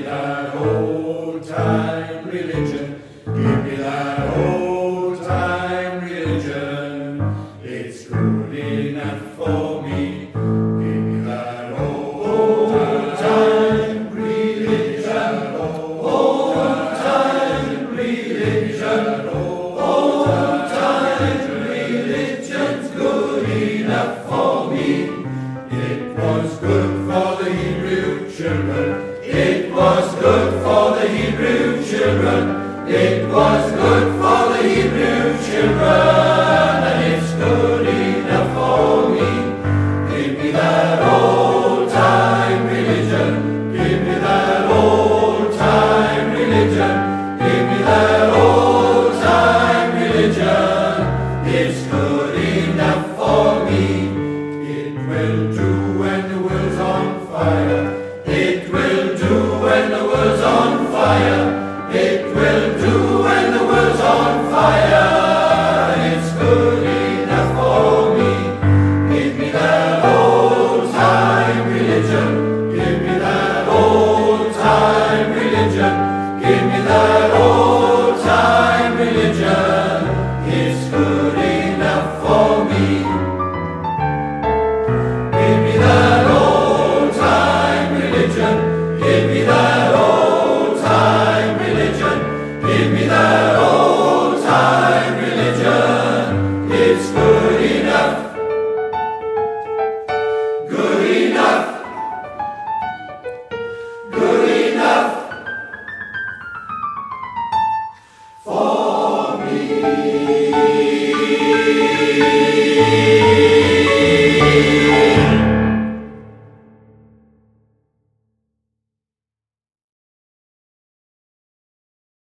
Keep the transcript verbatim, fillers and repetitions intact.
that old-time religion. Give me that old-time religion. It's good enough for me. Give me that old-time religion. Old-time religion. Old-time religion's good enough for me. It was good for the Hebrew children. It was good for the Hebrew children. It was good for the Hebrew children, and it's good enough for me. Give me that old-time religion. Give me that old-time religion. Give me that old-time religion. It's good enough for me. It will do when the world's on fire. It will do when the world's on fire. It will do when the world's on fire. It's good enough for me. Give me that old-time religion. Give me that old-time religion. Give me that old-time religion. It's good enough for me. Give me that old-time religion. Give me that old-time religion. Give me that old-time religion. It's good enough. Good enough. Good enough for me.